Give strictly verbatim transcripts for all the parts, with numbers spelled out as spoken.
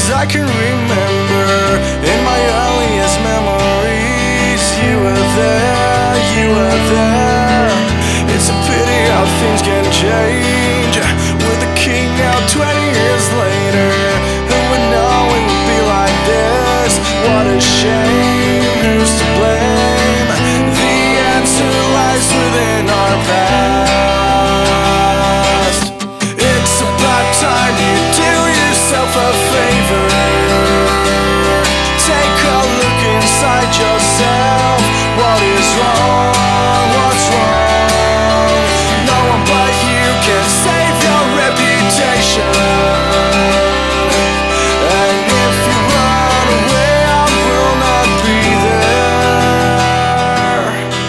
as I can remember. In my earliest memories, you were there, you were there. It's a pity how things can change. With the king now twenty years later, who would know it would be like this? What a shame, who's to blame? The answer lies within our past. It's about time you do yourself a favor. Take a look inside yourself. What is wrong? What's wrong? No one but you can save your reputation. And if you run away, I will not be there.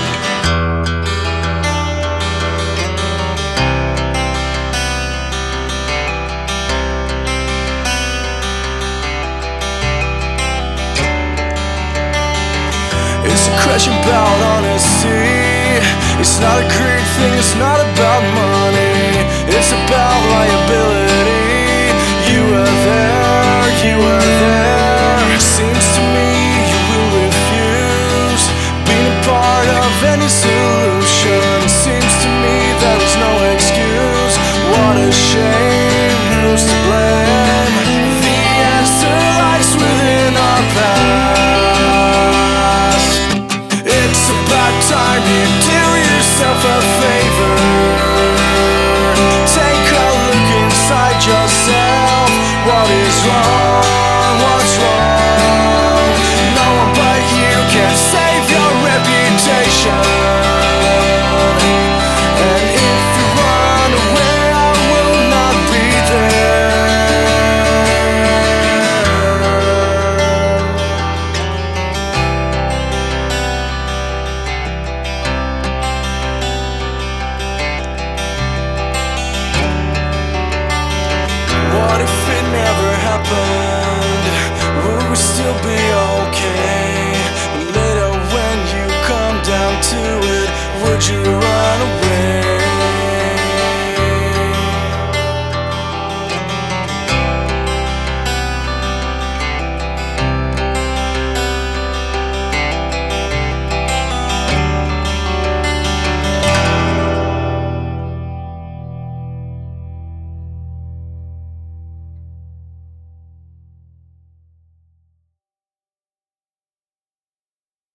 It's a question about honesty. It's not a great thing, it's not about money. It's about liability. You were there, you were there. Seems to me you will refuse being a part of any solution. Seems to me there is no excuse. What a shame, who's to blame? The answer lies within our past. It's about time you do yourself a favor. Take a look inside yourself. What is wrong? What's wrong? No one but you can save your reputation. And if you run away, I will not be What if it never happened? Would we still be okay? But later when you come down to it, would you run?